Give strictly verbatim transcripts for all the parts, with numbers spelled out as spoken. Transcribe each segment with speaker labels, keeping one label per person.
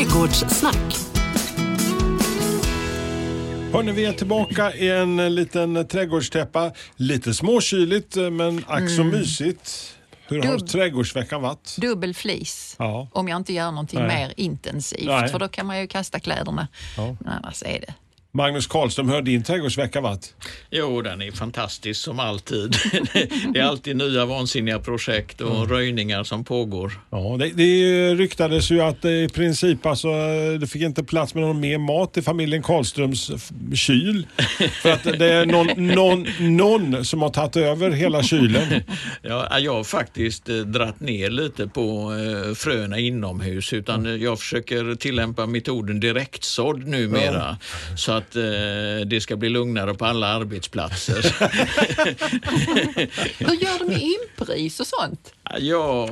Speaker 1: Trädgårdssnack.
Speaker 2: Hörrni, vi är tillbaka i en liten trädgårdstäppa. Lite småkyligt men ack så mm. mysigt. Hur har Dub- trädgårdsveckan varit?
Speaker 3: Dubbelflis. Ja. Om jag inte gör någonting Nej. mer intensivt. Nej. För då kan man ju kasta kläderna. Ja. Men annars är det.
Speaker 2: Magnus Karlström, hur har din trädgårdsvecka varit?
Speaker 4: Jo, den är fantastisk som alltid. Det är alltid nya vansinniga projekt och mm. röjningar som pågår.
Speaker 2: Ja, det, det ryktades ju att i princip alltså, det fick inte plats med någon mer mat i familjen Karlströms kyl. För att det är någon, någon, någon som har tagit över hela kylen.
Speaker 4: Ja, jag har faktiskt eh, dratt ner lite på eh, fröna inomhus. Utan mm. jag försöker tillämpa metoden direktsådd numera. Ja. Så att det ska bli lugnare på alla arbetsplatser.
Speaker 3: Hur gör du med inpris och sånt?
Speaker 4: Ja,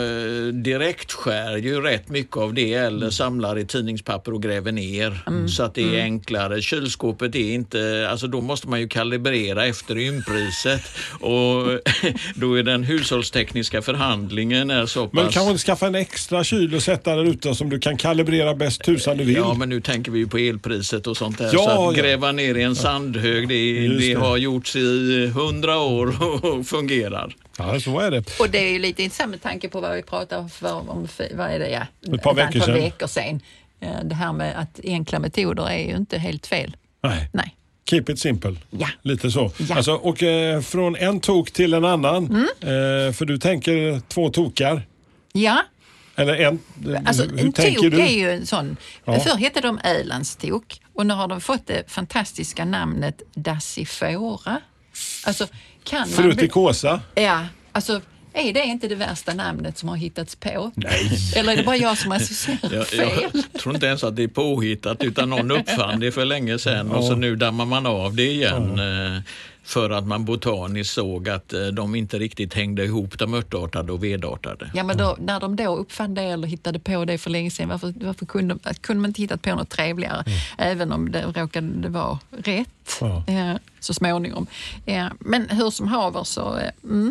Speaker 4: direkt skär ju rätt mycket av det eller mm. samlar i tidningspapper och gräver ner mm. så att det är mm. enklare. Kylskåpet är inte, alltså då måste man ju kalibrera efter inpriset och då är den hushållstekniska förhandlingen är så pass...
Speaker 2: Men kan man skaffa en extra kyl och sätta där ute som du kan kalibrera bäst tusan du vill?
Speaker 4: Ja, men nu tänker vi ju på elpriset och sånt där. Ja, så att ja. gräva ner i en sandhög, det, det. det har gjorts i hundra år och fungerar.
Speaker 2: Ja, så är det.
Speaker 3: Och det är ju lite intressant med tanke på vad vi pratar för, om, vad är det, ja,
Speaker 2: ett par veckor sedan.
Speaker 3: veckor sedan. Det här med att enkla metoder är ju inte helt fel.
Speaker 2: Nej.
Speaker 3: Nej.
Speaker 2: Keep it simple.
Speaker 3: Ja.
Speaker 2: Lite så.
Speaker 3: Ja.
Speaker 2: Alltså, och eh, från en tok till en annan. Mm. Eh, för du tänker två tokar.
Speaker 3: Ja.
Speaker 2: Eller en...
Speaker 3: Alltså
Speaker 2: hur
Speaker 3: en
Speaker 2: tänker
Speaker 3: tok
Speaker 2: du?
Speaker 3: är ju en sån... Ja. Förr hette de Ölandstok. Och nu har de fått det fantastiska namnet Dassifora. Alltså, kan man...
Speaker 2: Frutikosa?
Speaker 3: Ja, alltså... Är det inte det värsta namnet som har hittats på?
Speaker 2: Nej.
Speaker 3: Eller är det bara jag som associerar fel?
Speaker 4: Jag tror inte ens att det är påhittat utan någon uppfann det för länge sedan ja. och så nu dammar man av det igen ja. för att man botaniskt såg att de inte riktigt hängde ihop de örtartade och vedartade.
Speaker 3: Ja, men då, när de då uppfann det eller hittade på det för länge sedan, varför, varför kunde, kunde man inte hittat på något trevligare? Mm. Även om det råkade det vara rätt ja. eh, så småningom. Eh, men hur som haver så... Eh, mm.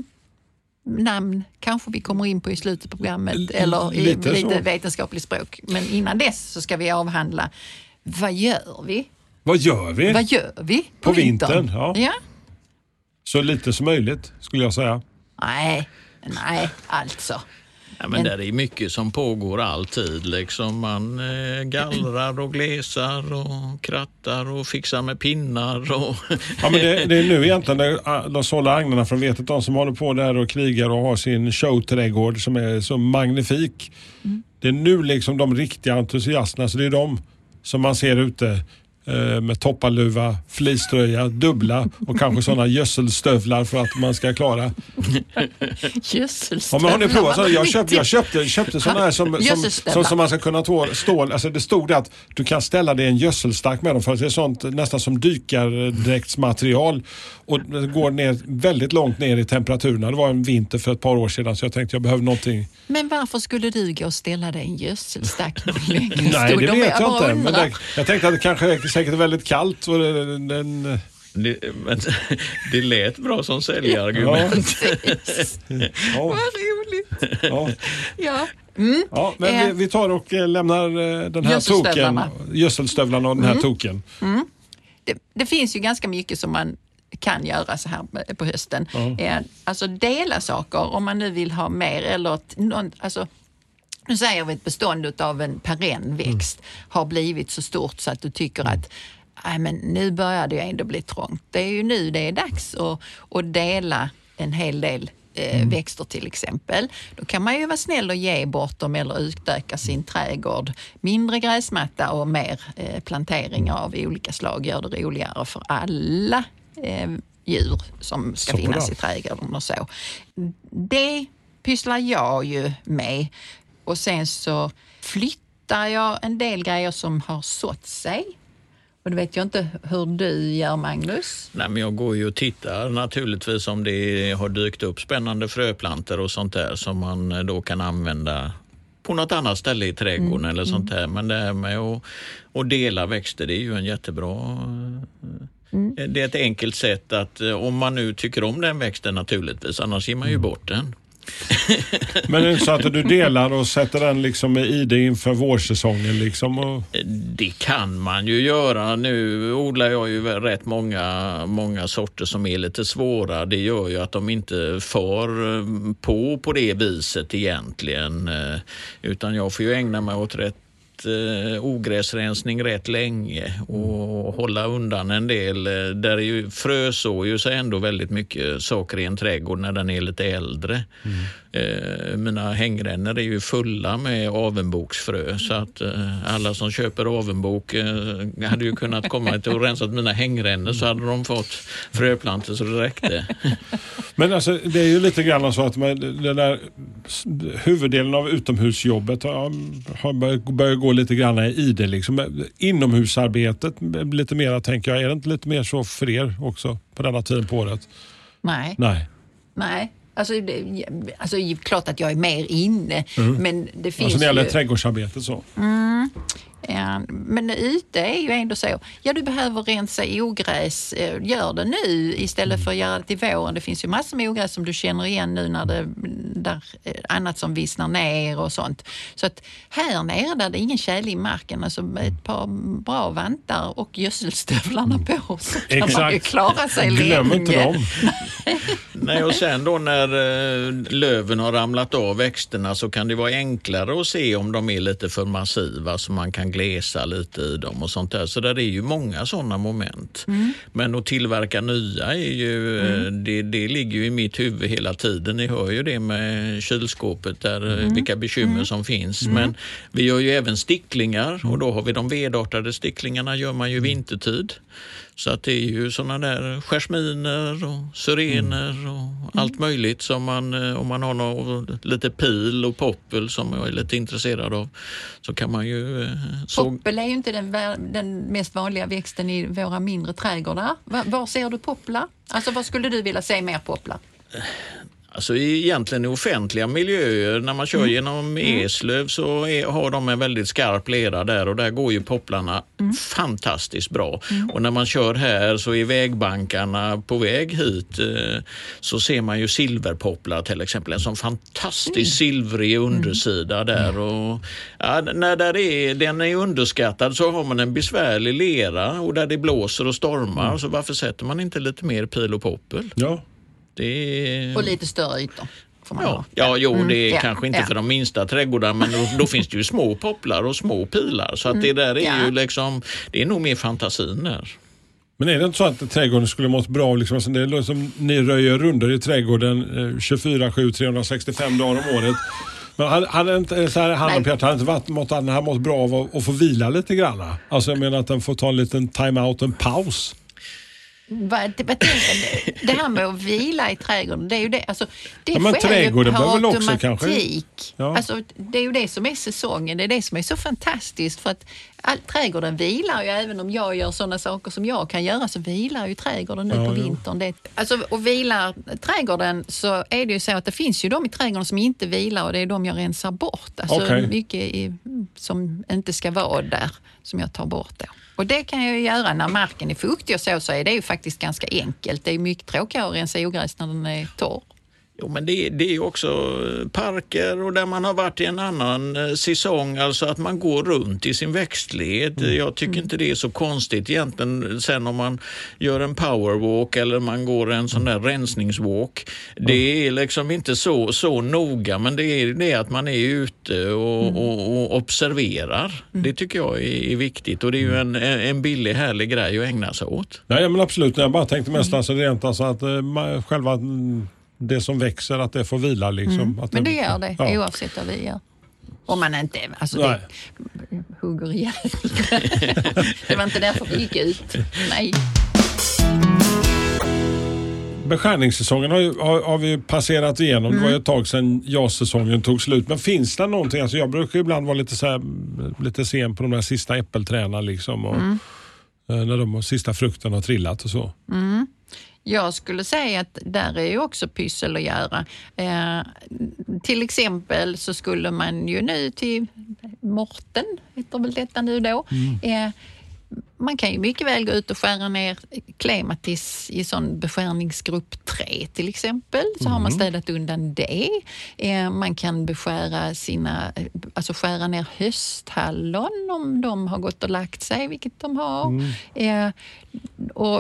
Speaker 3: namn kanske vi kommer in på i slutet på programmet L- eller i lite, lite vetenskapligt språk. Men innan dess så ska vi avhandla vad gör vi?
Speaker 2: Vad gör vi?
Speaker 3: Vad gör vi
Speaker 2: på, på vintern?
Speaker 3: vintern?
Speaker 2: Ja.
Speaker 3: Ja.
Speaker 2: Så lite som möjligt skulle jag säga.
Speaker 3: Nej, nej, alltså.
Speaker 4: Ja, men, men det är mycket som pågår alltid. Liksom man eh, gallrar och glesar och krattar och fixar med pinnar. Och
Speaker 2: ja, men det, det är nu egentligen de, de sållar agnarna från vetet. De som håller på där och krigar och har sin showträdgård som är så magnifik. Mm. Det är nu liksom de riktiga entusiasterna. Så det är de som man ser ute med toppaluva, fliströja, dubbla och kanske sådana gödselstövlar för att man ska klara.
Speaker 3: Gödselstövlar?
Speaker 2: Ja, men har ni provat så? Jag köpte, jag köpte, köpte sådana här som, som, som, som man ska kunna stå. Alltså det stod det att du kan ställa dig en gödselstack med dem för att det är sånt nästan som dykardräktsmaterial och det går ner väldigt långt ner i temperaturerna. Det var en vinter för ett par år sedan så jag tänkte jag behöver någonting.
Speaker 3: Men varför skulle du gå och ställa dig en gödselstack?
Speaker 2: Nej, det vet jag inte. Men det, jag tänkte att det kanske är säkert väldigt kallt. Och den, den...
Speaker 4: Det, men, det lät bra som säljargument.
Speaker 3: Ja. Ja. Vad roligt.
Speaker 2: Ja.
Speaker 3: Ja. Mm.
Speaker 2: Ja, men eh. vi, vi tar och lämnar den här token, gödselstövlarna och den här mm. token.
Speaker 3: Mm. Det, det finns ju ganska mycket som man kan göra så här på hösten. Mm. Alltså dela saker om man nu vill ha mer eller någon, alltså nu säger vi ett bestånd av en perennväxt mm. har blivit så stort så att du tycker mm. att nej, men nu börjar det ju ändå bli trångt. Det är ju nu det är dags att, att dela en hel del eh, mm. växter till exempel. Då kan man ju vara snäll och ge bort dem eller utöka sin trädgård. Mindre gräsmatta och mer eh, planteringar av olika slag gör det roligare för alla eh, djur som ska så finnas bra. I trädgården och så. Det pysslar jag ju med. Och sen så flyttar jag en del grejer som har sått sig. Och det vet jag inte hur du gör, Magnus.
Speaker 4: Nej, men jag går ju och tittar naturligtvis om det har dykt upp spännande fröplanter och sånt där som man då kan använda på något annat ställe i trädgården mm. eller sånt där. Men det här med att, att dela växter, det är ju en jättebra... Mm. Det är ett enkelt sätt att, om man nu tycker om den växten naturligtvis, annars ger man ju bort den.
Speaker 2: Men det är så att du delar och sätter den liksom i det inför vårsäsongen liksom? Och...
Speaker 4: Det kan man ju göra. Nu odlar jag ju rätt många, många sorter som är lite svåra. Det gör ju att de inte får på på det viset egentligen. Utan jag får ju ägna mig åt rätt ogräsrensning rätt länge och hålla undan en del. Där är ju frösår ju sig ändå väldigt mycket saker i en trädgård när den är lite äldre. Mm. Mina hängrännor är ju fulla med avenboksfrö så att alla som köper avenbok hade ju kunnat komma till och rensat mina hängrännor så hade de fått fröplantor så det räckte.
Speaker 2: Men alltså det är ju lite grann så att man, den där huvuddelen av utomhusjobbet har, har börjat gå lite grann i det liksom. Inomhusarbetet lite mer tänker jag, är det inte lite mer så för er också på denna tiden på året?
Speaker 3: Nej.
Speaker 2: Nej.
Speaker 3: Nej. Alltså, det, alltså klart att jag är mer inne, mm. men det finns
Speaker 2: alltså, när det gäller
Speaker 3: ju...
Speaker 2: trädgårdsarbetet så.
Speaker 3: Mm. Ja, men ute är ju ändå så. Ja, du behöver rensa ogräs. Gör det nu istället för att göra det till våren. Det finns ju massor med ogräs som du känner igen nu när det där annat som vissnar ner och sånt. Så att här nere där det är ingen tjäle i marken, alltså med ett par bra vantar och gödselstövlarna på så kan Exakt. Man ju klara sig länge.
Speaker 2: Glöm inte dem.
Speaker 4: Nej, och sen då när löven har ramlat av växterna så kan det vara enklare att se om de är lite för massiva så man kan glesa lite i dem och sånt där. Så där är ju många sådana moment. Mm. Men att tillverka nya är ju, mm. det, det ligger ju i mitt huvud hela tiden. Ni hör ju det med kylskåpet där, mm. vilka bekymmer mm. som finns. Mm. Men vi gör ju även sticklingar och då har vi de vedartade sticklingarna gör man ju vintertid. Så att det är ju sådana där jasminer och syrener och mm. allt möjligt som man, om man har något, lite pil och poppel som jag är lite intresserad av så kan man ju... Så...
Speaker 3: Poppel är ju inte den, den mest vanliga växten i våra mindre trädgårdar. Var, var ser du popplar? Alltså vad skulle du vilja se mer popplar?
Speaker 4: Alltså egentligen i offentliga miljöer, när man kör mm. genom Eslöv så är, har de en väldigt skarp lera där och där går ju popplarna mm. fantastiskt bra. Mm. Och när man kör här så är vägbankarna på väg hit eh, så ser man ju silverpopplar till exempel, en sån fantastisk mm. silvrig undersida mm. där. Och, ja, när där är, den är underskattad så har man en besvärlig lera och där det blåser och stormar mm. så varför sätter man inte lite mer pil och poppel?
Speaker 2: Ja.
Speaker 3: Det... Och lite större ytor. Får man
Speaker 4: ja,
Speaker 3: ha.
Speaker 4: ja, jo, det är
Speaker 3: mm.
Speaker 4: kanske
Speaker 3: ja,
Speaker 4: inte
Speaker 3: ja.
Speaker 4: för de minsta trädgårdarna men då, då finns det ju små popplar och små pilar så att det där är ja. ju liksom, det är nog mer fantasin där.
Speaker 2: Men är det inte så att trädgården skulle mått bra liksom, alltså det är liksom ni röjer runder i trädgården tjugofyra sju trehundrasextiofem dagar om året. Men hade, hade inte så här, han och Peter hade inte varit mått, den här mått bra av att, att få vila lite grann. Alltså jag menar att den får ta en liten time-out, en paus.
Speaker 3: Vad, det, vad det här med att vila i trädgården, det är ju det, alltså, det
Speaker 2: ja, men
Speaker 3: sker ju på automatik.
Speaker 2: Kanske.
Speaker 3: Ja. Alltså, det är ju det som är säsongen, det är det som är så fantastiskt för att all, trädgården vilar ju, även om jag gör sådana saker som jag kan göra så vilar ju trädgården nu ja, på vintern. Det, alltså, och vilar trädgården så är det ju så att det finns ju de i trädgården som inte vilar och det är de jag rensar bort. Alltså okay. mycket i, som inte ska vara där som jag tar bort då. Och det kan jag ju göra när marken är fuktig och så, så är det ju faktiskt ganska enkelt. Det är mycket tråkigare att rensa ogräs när den är torr.
Speaker 4: Jo, men det, det är ju också parker och där man har varit i en annan eh, säsong, alltså att man går runt i sin växtled. Mm. Jag tycker inte det är så konstigt egentligen sen om man gör en powerwalk eller man går en sån där rensningswalk. Mm. Det är liksom inte så, så noga, men det är det att man är ute och, mm. och, och observerar. Mm. Det tycker jag är, är viktigt och det är ju en, en billig, härlig grej att ägna sig åt.
Speaker 2: Nej, men absolut. Jag bara tänkte mest mm. alltså, rent alltså att uh, själva... det som växer, att det får vila liksom.
Speaker 3: Mm.
Speaker 2: Att
Speaker 3: men det
Speaker 2: det,
Speaker 3: gör det, ja. Oavsett vad vi gör. Om man inte, alltså det hugger ihjäl. Det var inte därför vi gick ut. Nej.
Speaker 2: Beskärningssäsongen har, ju, har, har vi passerat igenom. Mm. Det var ju ett tag sedan ja-säsongen tog slut. Men finns det någonting, alltså jag brukar ibland vara lite, så här, lite sen på de där sista äppelträna liksom. Och, mm. när de sista frukterna har trillat och så. Mm.
Speaker 3: Jag skulle säga att där är ju också pyssel att göra. Eh, till exempel så skulle man ju nu till Morten, heter väl detta nu då, mm. eh, man kan ju mycket väl gå ut och skära ner klematis i sån beskärningsgrupp tre till exempel. Så mm. har man städat undan det. Eh, man kan beskära sina, alltså skära ner hösthallon om de har gått och lagt sig, vilket de har. Mm. Eh, och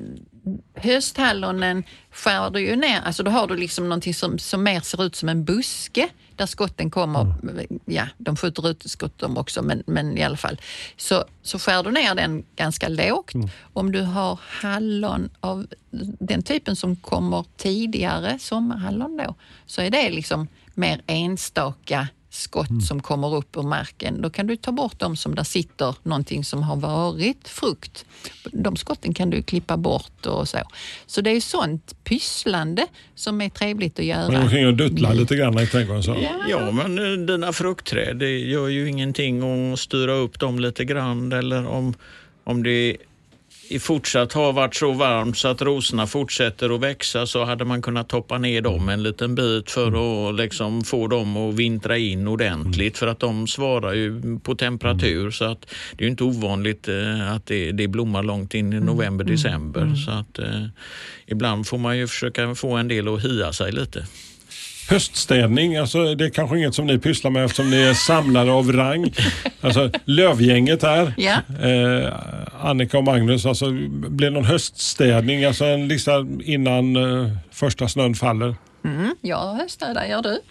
Speaker 3: hösthallonen skär du ju ner, alltså då har du liksom någonting som, som mer ser ut som en buske där skotten kommer, mm. ja, de skjuter ut skott de också, men, men i alla fall. Så, så skär du ner den ganska lågt. Mm. Om du har hallon av den typen som kommer tidigare, sommarhallon då, så är det liksom mer enstaka skott mm. som kommer upp ur marken. Då kan du ta bort dem som där sitter någonting som har varit frukt. De skotten kan du klippa bort och så. Så det är sånt pysslande som är trevligt att göra.
Speaker 2: Man kan ju duttla lite grann i trädgården så.
Speaker 4: Ja. ja, men dina fruktträd, det gör ju ingenting att styra upp dem lite grann, eller om, om det i fortsatt har varit så varmt så att rosorna fortsätter att växa, så hade man kunnat toppa ner dem en liten bit för att liksom få dem att vintra in ordentligt, för att de svarar ju på temperatur, så att det är ju inte ovanligt eh, att det, det blommar långt in i november, december. Mm. Så att eh, ibland får man ju försöka få en del att hia sig lite.
Speaker 2: Höststädning, alltså det är kanske inget som ni pysslar med eftersom ni är samlare av rang. Alltså lövgänget här,
Speaker 3: ja.
Speaker 2: eh, Annika och Magnus, alltså blir någon höststädning, alltså en lista innan eh, första snön faller?
Speaker 3: Mm, ja, höststädar gör du.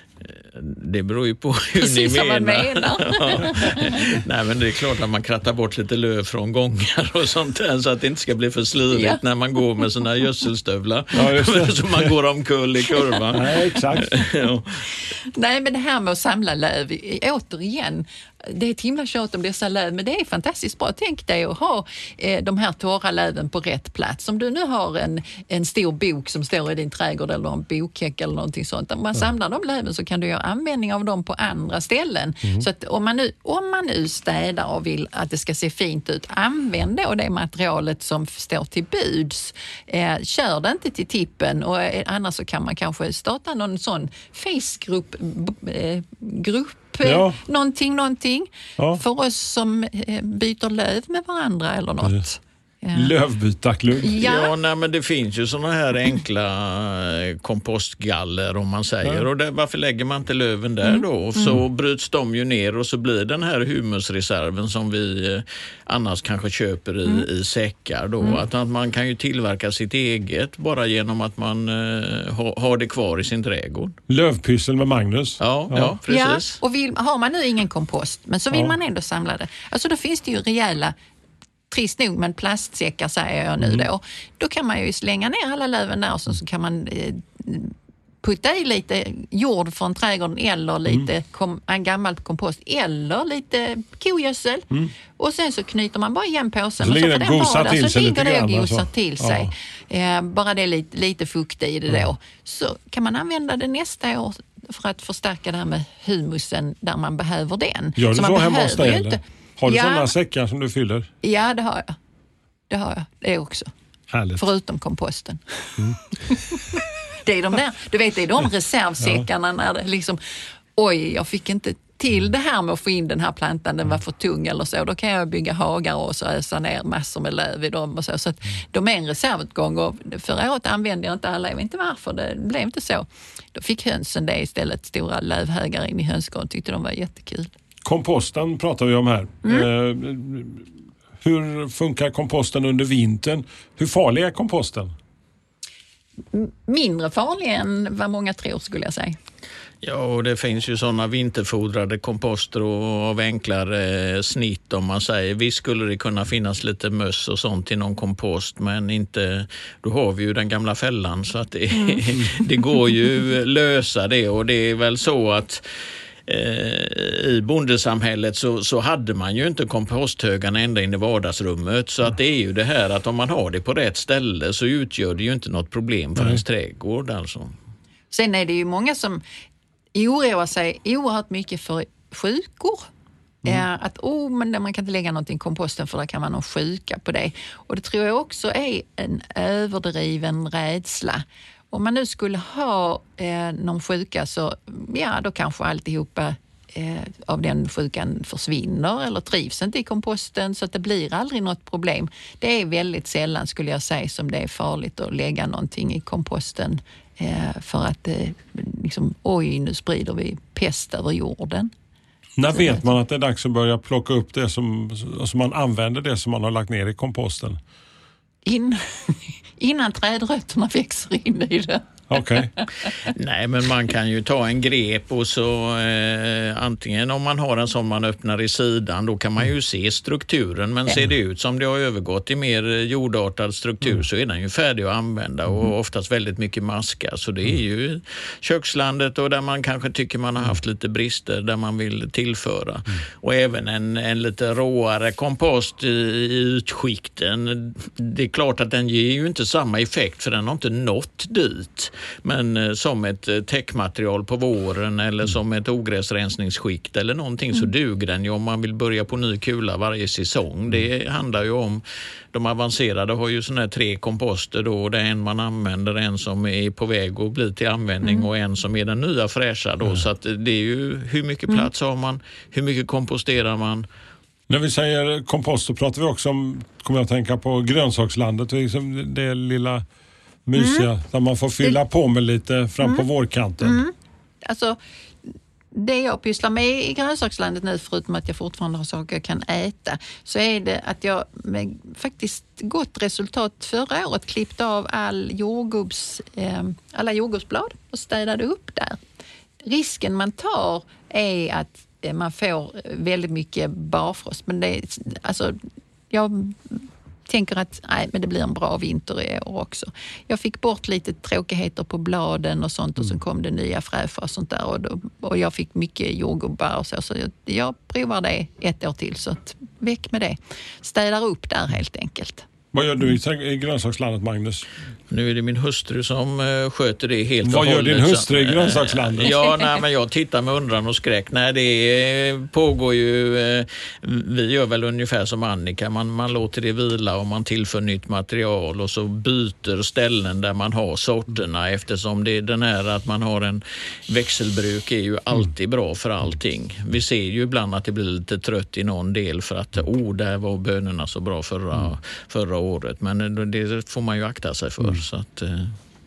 Speaker 4: Det beror ju på hur
Speaker 3: Precis
Speaker 4: ni menar.
Speaker 3: menar.
Speaker 4: Ja. Nej, men det är klart att man krattar bort lite löv från gångar och sånt där, så att det inte ska bli för slirigt ja. när man går med såna gödselstövlar. Ja, så man går omkull i kurvan.
Speaker 2: Nej, exakt.
Speaker 4: Ja.
Speaker 3: Nej, men det här med att samla löv, återigen, det är ett himla tjat om dessa löv, men det är fantastiskt bra. Tänk dig att ha eh, de här torra löven på rätt plats. Om du nu har en, en stor bok som står i din trädgård eller en bokhäck eller någonting sånt. Om man ja. samlar de löven så kan du göra användning av dem på andra ställen. Mm. Så att om man, nu, om man nu städar och vill att det ska se fint ut, använd då det materialet som står till buds. Eh, kör det inte till tippen, och eh, annars så kan man kanske starta någon sån Facebookgrupp eh, grupp Ja. någonting, någonting ja. för oss som eh, byter löv med varandra eller något.
Speaker 2: Ja. Lövbytarklubb.
Speaker 3: Ja,
Speaker 4: ja nej, men det finns ju såna här enkla kompostgaller om man säger. Ja. Och där, varför lägger man inte löven där mm. då? Och så mm. bryts de ju ner och så blir den här humusreserven som vi eh, annars kanske köper i, mm. i säckar då. Mm. Att, att man kan ju tillverka sitt eget bara genom att man eh, ha, har det kvar i sin trädgård.
Speaker 2: Lövpyssel med Magnus.
Speaker 4: Ja, ja. ja precis.
Speaker 3: Ja, och vill, har man nu ingen kompost, men så vill ja. man ändå samla det. Alltså då finns det ju rejäla, trist nog, men plastsäckar säger jag nu mm. då. Då kan man ju slänga ner alla löven där och så, så kan man eh, putta i lite jord från trädgården eller lite mm. kom, en gammal kompost eller lite kogödsel. Mm. Och sen så knyter man bara igen påsen
Speaker 2: så
Speaker 3: och så får den vara
Speaker 2: där,
Speaker 3: så ligger det och gosar
Speaker 2: alltså.
Speaker 3: till sig. Ja. Eh, bara det är lite, lite fukt i det mm. då. Så kan man använda det nästa år för att förstärka det här med humusen där man behöver den.
Speaker 2: Gör du
Speaker 3: så,
Speaker 2: så
Speaker 3: man
Speaker 2: hemma hos dig?
Speaker 3: Inte...
Speaker 2: Har du
Speaker 3: ja.
Speaker 2: sådana säckar som du fyller?
Speaker 3: Ja, det har jag. Det har jag. Det är också.
Speaker 2: Härligt.
Speaker 3: Förutom komposten. Mm. Det är de där, du vet, det är de reservsäckarna ja. när det liksom, oj, jag fick inte till det här med att få in den här plantan, den var för tung eller så. Då kan jag bygga hagar och så ösa ner massor med löv i dem och så. Så att de är en reservutgång, och förra året använde jag inte alla, jag vet inte varför, det blev inte så. Då fick hönsen det istället, stora lövhögar in i hönsgården, tyckte de var jättekul.
Speaker 2: Komposten pratar vi om här. Mm. Eh, hur funkar komposten under vintern? Hur farlig är komposten?
Speaker 3: Mindre farlig än vad många tror, skulle jag säga.
Speaker 4: Ja, och det finns ju sådana vinterfodrade komposter och av enklare snitt om man säger. Visst skulle det kunna finnas lite möss och sånt i någon kompost, men inte, då har vi ju den gamla fällan, så att det, mm. det går ju lösa det, och det är väl så att i bondesamhället så, så hade man ju inte komposthögarna ända in i vardagsrummet, så att det är ju det här att om man har det på rätt ställe så utgör det ju inte något problem för mm. ens trädgård alltså.
Speaker 3: Sen är det ju många som oroar sig oerhört mycket för sjukor. Mm. Ja, att oh, men man kan inte lägga någonting i komposten för där kan man ha sjuka på det. Och det tror jag också är en överdriven rädsla. Om man nu skulle ha eh, någon sjuka så ja, då kanske alltihopa eh, av den sjukan försvinner eller trivs inte i komposten, så att det blir aldrig något problem. Det är väldigt sällan, skulle jag säga, som det är farligt att lägga någonting i komposten eh, för att eh, liksom, oj, nu sprider vi pest över jorden.
Speaker 2: När vet man att det är dags att börja plocka upp det som, alltså man använder det som man har lagt ner i komposten?
Speaker 3: In, innan trädrötterna växer in i det.
Speaker 2: Okej. Okay.
Speaker 4: Nej, men man kan ju ta en grep och så eh, antingen om man har en som man öppnar i sidan, då kan man ju se strukturen, men ser det ut som det har övergått i mer jordartad struktur mm. så är den ju färdig att använda och mm. oftast väldigt mycket maska. Så det är ju kökslandet och där man kanske tycker man har haft lite brister där man vill tillföra. Mm. Och även en, en lite råare kompost i, i utskikten. Det är klart att den ger ju inte samma effekt för den har inte nått dit. Men eh, som ett eh, täckmaterial på våren eller mm. som ett ogräsrensningsskikt eller någonting mm. så duger den ju om man vill börja på ny kula varje säsong. Det handlar ju om, de avancerade har ju såna här tre komposter då, det är en man använder, en som är på väg att bli till användning mm. och en som är den nya fräscha då. Mm. Så att det är ju hur mycket plats mm. har man, hur mycket komposterar man.
Speaker 2: När vi säger kompost så pratar vi också om, kommer jag att tänka på grönsakslandet, liksom det lilla mysiga, mm. där man får fylla det, på med lite fram mm. på vårkanten. Mm.
Speaker 3: Alltså, det jag pysslar med i grönsakslandet nu, förutom att jag fortfarande har saker jag kan äta, så är det att jag med faktiskt gott resultat förra året klippte av all jordgubbs, eh, alla jordgubbsblad och städade upp där. Risken man tar är att eh, man får väldigt mycket barfrost, men det är, alltså, jag tänker att nej, men det blir en bra vinter i år också. Jag fick bort lite tråkigheter på bladen och sånt och mm. så kom det nya fräschar och sånt där och, då, och jag fick mycket jordgubbar och så, så jag, jag provar det ett år till, så att väck med det. Städar upp där helt enkelt.
Speaker 2: Vad gör du i grönsakslandet, Magnus?
Speaker 4: Nu är det min hustru som uh, sköter det helt och
Speaker 2: Vad
Speaker 4: hållet.
Speaker 2: gör din hustru i grönsakslandet?
Speaker 4: Ja, nej, men jag tittar med undran och skräck. Nej, det pågår ju, uh, vi gör väl ungefär som Annika. Man, man låter det vila och man tillför nytt material och så byter ställen där man har sorterna, eftersom det är den här att man har en växelbruk är ju alltid bra för allting. Vi ser ju ibland att det blir lite trött i någon del för att oh, där var bönorna så bra förra, mm. förra året. Men det får man ju akta sig för. Mm. Så att, eh.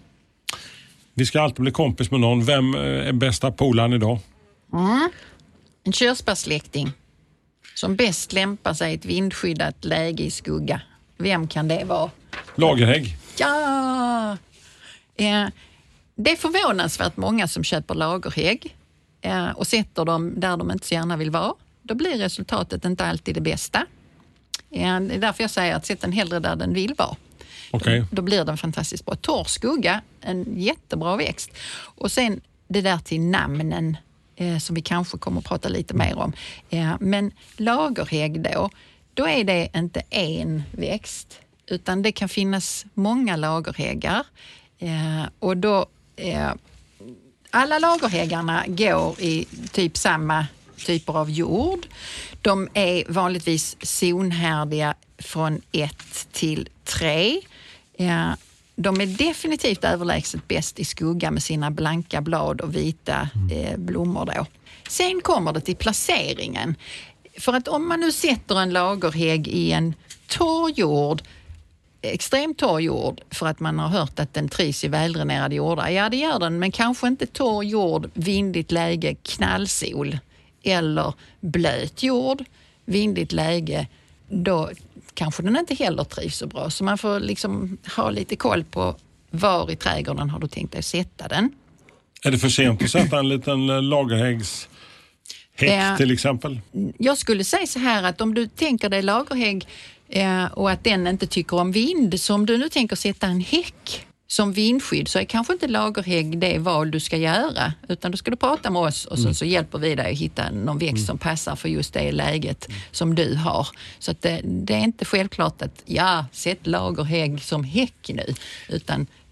Speaker 2: Vi ska alltid bli kompis med någon. Vem är bästa polaren idag?
Speaker 3: Mm. En körsbärssläkting som bäst lämpar sig i ett vindskyddat läge i skugga. Vem kan det vara?
Speaker 2: Lagerhägg.
Speaker 3: Ja! Eh, det är förvånansvärt många som köper lagerhägg eh, och sätter dem där de inte så gärna vill vara. Då blir resultatet inte alltid det bästa. Eh, det är därför jag säger att sätta den hellre där den vill vara.
Speaker 2: Okay.
Speaker 3: Då, då blir den fantastiskt bra. Torr skugga, en jättebra växt. Och sen det där till namnen eh, som vi kanske kommer att prata lite mer om. Eh, men lagerhägg då, då är det inte en växt utan det kan finnas många lagerhäggar. Eh, och då, eh, alla lagerhäggarna går i typ samma typer av jord. De är vanligtvis zonhärdiga från ett till tre. Ja, de är definitivt överlägset bäst i skugga med sina blanka blad och vita eh, blommor då. Sen kommer det till placeringen. För att om man nu sätter en lagerhägg i en torr jord, extremt torr jord, för att man har hört att den trivs i väldränerade jordar. Ja, det gör den, men kanske inte torr jord, vindigt läge, knallsol. Eller blöt jord, vindigt läge, då kanske den inte heller trivs så bra. Så man får liksom ha lite koll på var i trädgården har du tänkt dig sätta den.
Speaker 2: Är det för sent att sätta en liten lagerhäggshäck eh, till exempel?
Speaker 3: Jag skulle säga så här att om du tänker dig lagerhägg eh, och att den inte tycker om vind, så om du nu tänker sätta en häck som vindskydd, så är kanske inte lagerhägg det val du ska göra, utan då ska du prata med oss och så, mm. så hjälper vi dig att hitta någon växt mm. som passar för just det läget mm. som du har. Så att det, det är inte självklart att ja, sätt lagerhägg som häck nu, utan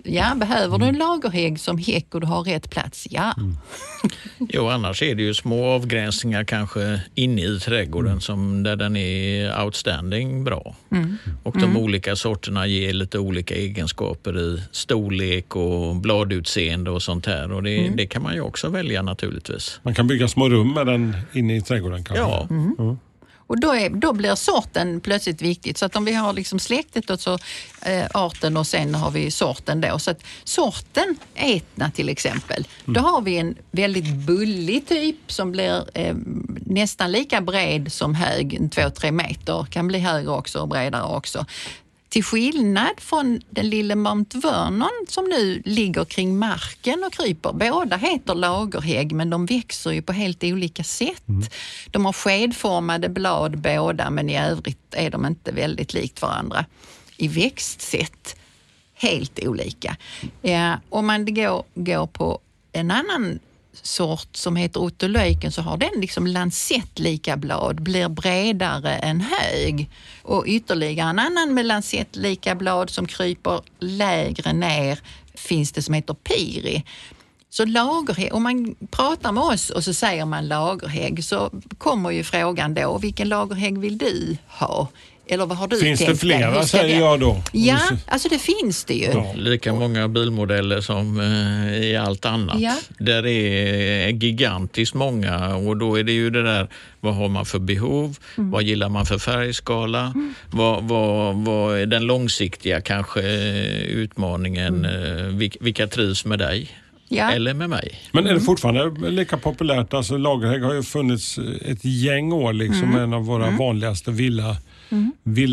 Speaker 3: ja, behöver du en lagerhägg som häck och du har rätt plats? Ja. Mm.
Speaker 4: Jo, annars är det ju små avgränsningar kanske inne i trädgården mm. som där den är outstanding bra. Mm. Och de mm. olika sorterna ger lite olika egenskaper i storlek och bladutseende och sånt här. Och det, mm. det kan man ju också välja naturligtvis.
Speaker 2: Man kan bygga små rum med den inne i trädgården kanske.
Speaker 4: Ja.
Speaker 3: Mm. Mm. Och då, är, då blir sorten plötsligt viktigt. Så att om vi har liksom släktet och så eh, arten och sen har vi sorten då. Så att sorten, Etna till exempel, mm. då har vi en väldigt bullig typ som blir eh, nästan lika bred som hög, två, tre meter. Kan bli högre också och bredare också. Till skillnad från den lilla Mount Vernon som nu ligger kring marken och kryper. Båda heter lagerhägg men de växer ju på helt olika sätt. Mm. De har skedformade blad båda men i övrigt är de inte väldigt likt varandra. I växtsätt helt olika. Ja, om man går, går på en annan sort som heter otolöjken så har den liksom lansettlika blad, blir bredare än hög. Och ytterligare en annan med lansettlika blad som kryper lägre ner finns det som heter piri. Så lagerhägg, om man pratar med oss och så säger man lagerhägg så kommer ju frågan då, vilken lagerhägg vill du ha? Eller vad har du
Speaker 2: finns
Speaker 3: tänkt?
Speaker 2: Det flera säger jag då?
Speaker 3: Ja, alltså det finns det ju. Ja.
Speaker 4: Lika många bilmodeller som eh, i allt annat. Ja. Där är gigantiskt många och då är det ju det där, vad har man för behov? Mm. Vad gillar man för färgskala? Mm. Vad, vad, vad är den långsiktiga kanske utmaningen? Mm. Vil, vilka trivs med dig? Ja. Eller med mig.
Speaker 2: Men är det fortfarande lika populärt? Alltså lagerhägg har ju funnits ett gäng år liksom, mm. en av våra mm. vanligaste villa Mm.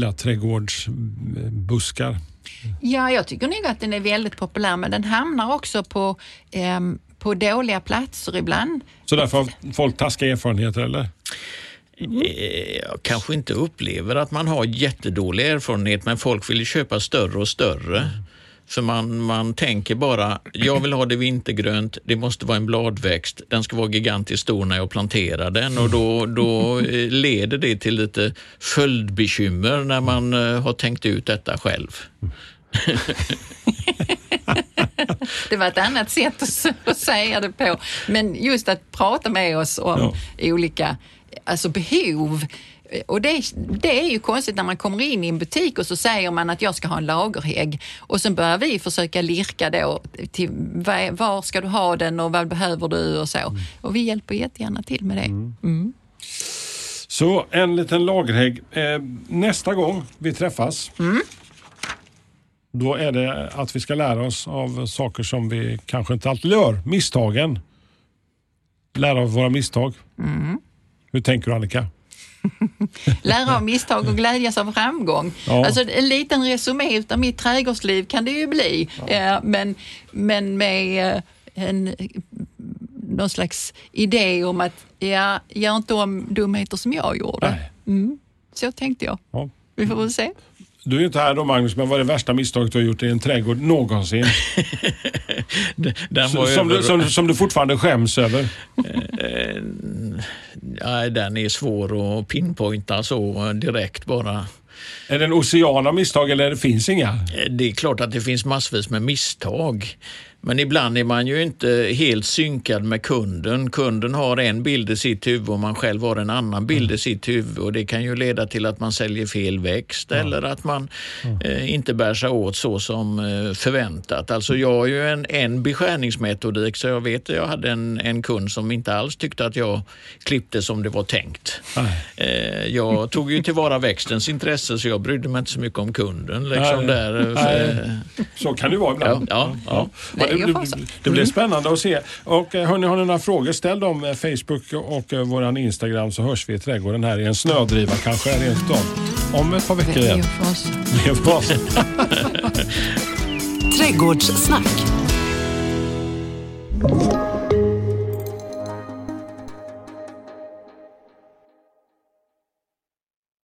Speaker 2: villaträdgårdsbuskar.
Speaker 3: Ja, jag tycker nog att den är väldigt populär men den hamnar också på, eh, på dåliga platser ibland.
Speaker 2: Så därför har folk taskiga erfarenheter eller?
Speaker 4: Mm. Jag kanske inte upplever att man har jättedålig erfarenhet men folk vill köpa större och större. Mm. För man, man tänker bara, jag vill ha det vintergrönt, det måste vara en bladväxt, den ska vara gigantiskt stor när jag planterar den och då, då leder det till lite följdbekymmer när man har tänkt ut detta själv.
Speaker 3: Det var ett annat sätt att säga det på, men just att prata med oss om ja. olika alltså behov. Och det, det är ju konstigt när man kommer in i en butik och så säger man att jag ska ha en lagerhägg och sen börjar vi försöka lirka då till var, var ska du ha den och vad behöver du och så. Mm. Och vi hjälper jättegärna till med det. Mm. Mm.
Speaker 2: Så en liten lagerhägg. Eh, nästa gång vi träffas mm. då är det att vi ska lära oss av saker som vi kanske inte alltid gör. Misstagen. Lära av våra misstag. Mm. Hur tänker du, Annika?
Speaker 3: Lära av misstag och glädjas av framgång. Ja. Alltså en liten resumé utav mitt trädgårdsliv kan det ju bli. Ja. Eh, men, men med en, någon slags idé om att ja, gör inte om dumheter som jag gjorde. Mm. Så tänkte jag. Ja. Vi får väl se.
Speaker 2: Du är ju inte här då, Magnus, men vad är det värsta misstaget du har gjort i en trädgård någonsin? den var som, över... du, som, som du fortfarande skäms över?
Speaker 4: Ja, den är svår att pinpointa så direkt bara.
Speaker 2: Är det en ocean av misstag eller det finns inga?
Speaker 4: Det är klart att det finns massvis med misstag. Men ibland är man ju inte helt synkad med kunden. Kunden har en bild i sitt huvud och man själv har en annan bild i sitt huvud. Och det kan ju leda till att man säljer fel växt ja. eller att man ja. eh, inte bär sig åt så som eh, förväntat. Alltså jag har ju en, en beskärningsmetodik så jag vet att jag hade en, en kund som inte alls tyckte att jag klippte som det var tänkt. Eh, jag tog ju tillvara växtens intresse så jag brydde mig inte så mycket om kunden. Liksom
Speaker 2: Nej.
Speaker 4: Där,
Speaker 2: Nej. Så kan det vara ibland.
Speaker 4: Ja, ja, ja.
Speaker 2: Det, det, det blir spännande att se. Och hörni, har ni några frågor, ställ dem Facebook och våran Instagram så hörs vi i trädgården här i en snödriva kanske är rent av om ett par veckor igen.
Speaker 3: Trädgårdssnack.